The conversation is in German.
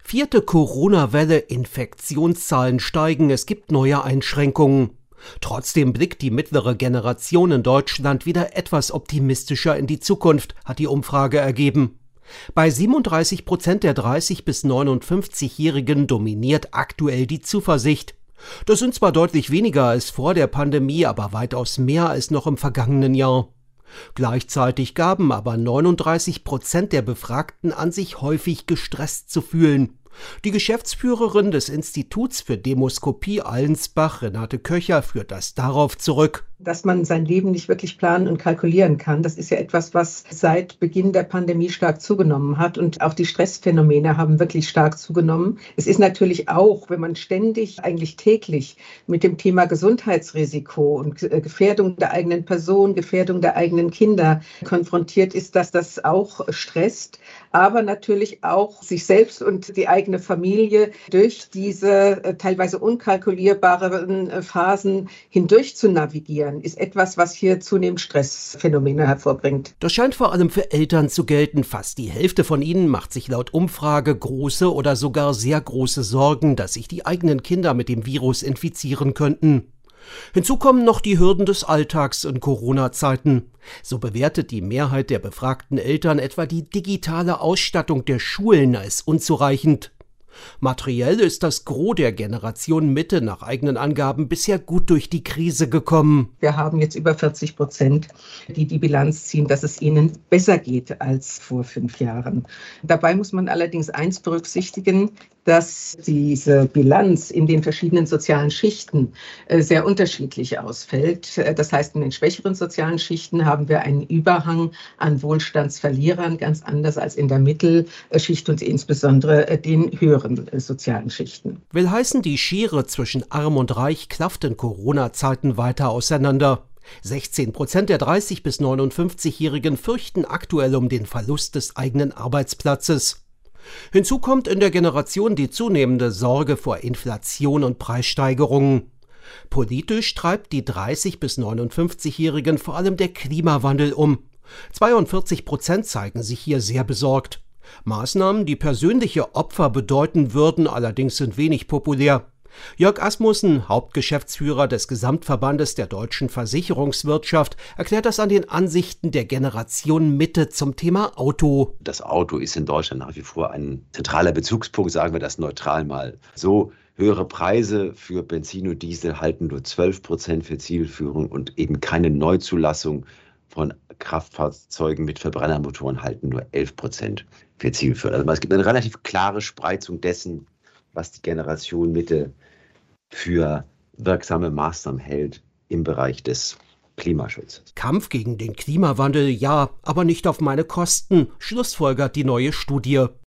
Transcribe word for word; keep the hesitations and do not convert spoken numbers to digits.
Vierte Corona-Welle, Infektionszahlen steigen, es gibt neue Einschränkungen. Trotzdem blickt die mittlere Generation in Deutschland wieder etwas optimistischer in die Zukunft, hat die Umfrage ergeben. Bei siebenunddreißig Prozent der dreißig- bis neunundfünfzigjährigen dominiert aktuell die Zuversicht. Das sind zwar deutlich weniger als vor der Pandemie, aber weitaus mehr als noch im vergangenen Jahr. Gleichzeitig gaben aber neununddreißig Prozent der Befragten an, sich häufig gestresst zu fühlen. Die Geschäftsführerin des Instituts für Demoskopie Allensbach, Renate Köcher, führt das darauf zurück. Dass man sein Leben nicht wirklich planen und kalkulieren kann, das ist ja etwas, was seit Beginn der Pandemie stark zugenommen hat. Und auch die Stressphänomene haben wirklich stark zugenommen. Es ist natürlich auch, wenn man ständig, eigentlich täglich mit dem Thema Gesundheitsrisiko und Gefährdung der eigenen Person, Gefährdung der eigenen Kinder konfrontiert ist, dass das auch stresst. Aber natürlich auch sich selbst und die eigene Familie durch diese teilweise unkalkulierbaren Phasen hindurch zu navigieren, ist etwas, was hier zunehmend Stressphänomene hervorbringt. Das scheint vor allem für Eltern zu gelten. Fast die Hälfte von ihnen macht sich laut Umfrage große oder sogar sehr große Sorgen, dass sich die eigenen Kinder mit dem Virus infizieren könnten. Hinzu kommen noch die Hürden des Alltags in Corona-Zeiten. So bewertet die Mehrheit der befragten Eltern etwa die digitale Ausstattung der Schulen als unzureichend. Materiell ist das Gros der Generation Mitte nach eigenen Angaben bisher gut durch die Krise gekommen. Wir haben jetzt über vierzig Prozent, die die Bilanz ziehen, dass es ihnen besser geht als vor fünf Jahren. Dabei muss man allerdings eins berücksichtigen, dass diese Bilanz in den verschiedenen sozialen Schichten sehr unterschiedlich ausfällt. Das heißt, in den schwächeren sozialen Schichten haben wir einen Überhang an Wohlstandsverlierern, ganz anders als in der Mittelschicht und insbesondere den höheren sozialen Schichten. Will heißen, die Schere zwischen Arm und Reich klafft in Corona-Zeiten weiter auseinander. sechzehn Prozent der dreißig- bis neunundfünfzigjährigen fürchten aktuell um den Verlust des eigenen Arbeitsplatzes. Hinzu kommt in der Generation die zunehmende Sorge vor Inflation und Preissteigerungen. Politisch treibt die dreißig- bis neunundfünfzigjährigen vor allem der Klimawandel um. zweiundvierzig Prozent zeigen sich hier sehr besorgt. Maßnahmen, die persönliche Opfer bedeuten würden, allerdings sind wenig populär. Jörg Asmussen, Hauptgeschäftsführer des Gesamtverbandes der deutschen Versicherungswirtschaft, erklärt das an den Ansichten der Generation Mitte zum Thema Auto. Das Auto ist in Deutschland nach wie vor ein zentraler Bezugspunkt, sagen wir das neutral mal so. Höhere Preise für Benzin und Diesel halten nur zwölf Prozent für Zielführung und eben keine Neuzulassung von Kraftfahrzeugen mit Verbrennermotoren halten nur elf Prozent für zielführend. Also es gibt eine relativ klare Spreizung dessen, was die Generation Mitte für wirksame Maßnahmen hält im Bereich des Klimaschutzes. Kampf gegen den Klimawandel, ja, aber nicht auf meine Kosten, schlussfolgert die neue Studie.